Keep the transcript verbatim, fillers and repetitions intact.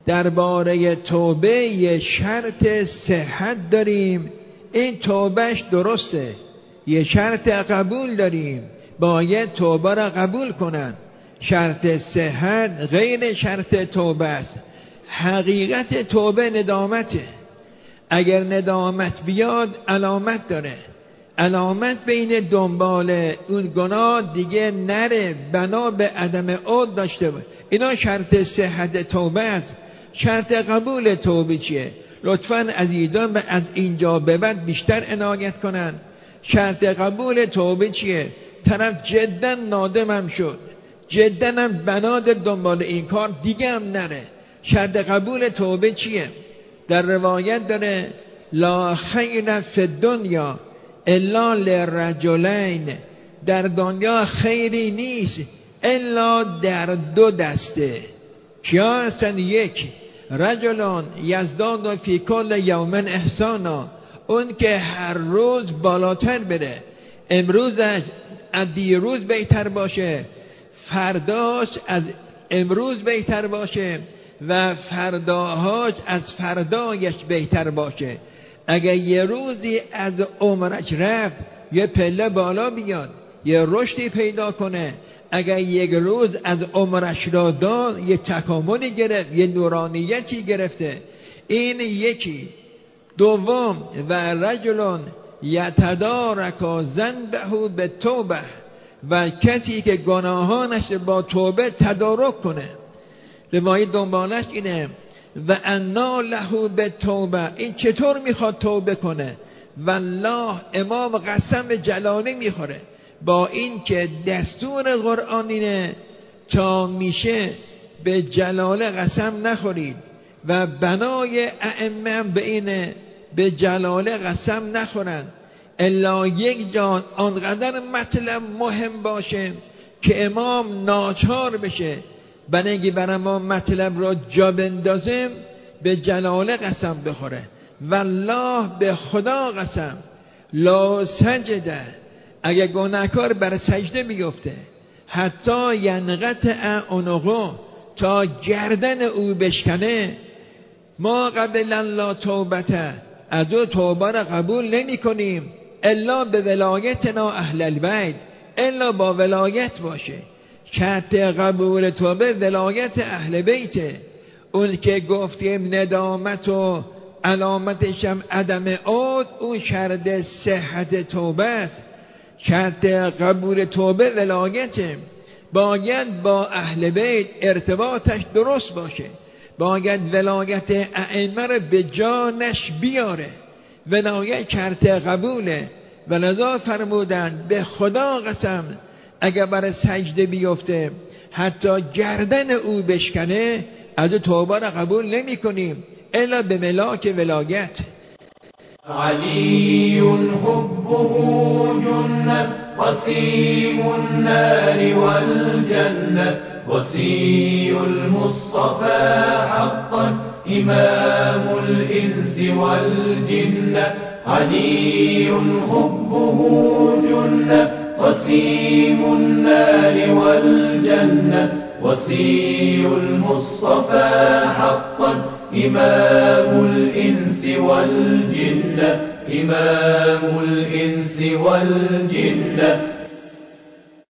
درباره توبه یه شرط صحت داریم، این توبهش درسته. یه شرط قبول داریم، باید توبه را قبول کنن. شرط صحت غیر شرط توبه است. حقیقت توبه ندامته. اگر ندامت بیاد علامت داره، علامت بین دنبال اون گناه دیگه نره، بنا به عدم عود داشته باشه. اینا شرط صحت توبه است. شرط قبول توبه چیه؟ لطفاً عزیزان از اینجا به بعد بیشتر عنایت کنن. شرط قبول توبه چیه؟ طرف جدا نادمم شد، جدا هم بناد دنبال این کار دیگه هم نره. شرط قبول توبه چیه؟ در روایت داره لا خیر فی الدنیا الا لرجلین، در دنیا خیری نیست الا در دو دسته. کیا هستن؟ یک، رجلان یزداد فی کل یوم احسانا، اون که هر روز بالاتر بره، امروزش از دیروز بهتر باشه، فرداش از امروز بهتر باشه و فرداهاش از فردایش بهتر باشه. اگر یه روزی از عمرش رفت یه پله بالا بیاد، یه رشدی پیدا کنه. اگر یک روز از عمرش را داد یه تکاملی گرفت، یه نورانیتی گرفته. این یکی. دوم و رجلون یتدارک ذنبه به توبه، و کسی که گناهانش با توبه تدارک کنه. روایت دنبالش اینه و انا له به توبه، این چطور میخواد توبه کنه؟ والله امام قسم جلالی میخوره با این که دستور قرآنینه تا میشه به جلاله قسم نخورید و بنای ائمه به اینه به جلاله قسم نخورند الا یک جان آنقدر مطلب مهم باشه که امام ناچار بشه برای اینکه برای ما مطلب را جا بندازیم به جلاله قسم بخوره. والله به خدا قسم لا سجده، اگه گناهکار بر سجده بیفته حتی ینقطع عنقه، تا گردن او بشکنه، ما قبل الله توبته، از او توبه را قبول نمی کنیم الا به ولایتنا اهل البیت، الا با ولایت باشه. شرط قبول توبه ولایت اهل بیته. اون که گفتیم ندامت و علامتش هم عدم عود، اون شرط صحت توبه است. شرط قبول توبه ولایته. باید با اهل بیت ارتباطش درست باشه، باید ولایت ائمه رو به جانش بیاره. ولایت شرط قبوله. و لذا فرمودن به خدا قسم اگر بر سجده بیفته حتی گردن او بشکنه از او توبه را قبول نمی کنیم الا به ملاک ولایت. علی حبه جنة قسیم النار والجنة وصي المصطفى حقا إمام الإنس والجنة. علي حبه جنة قسيم النار والجنة وصي المصطفى حقا إمام الإنس والجنة. إمام الإنس والجنة.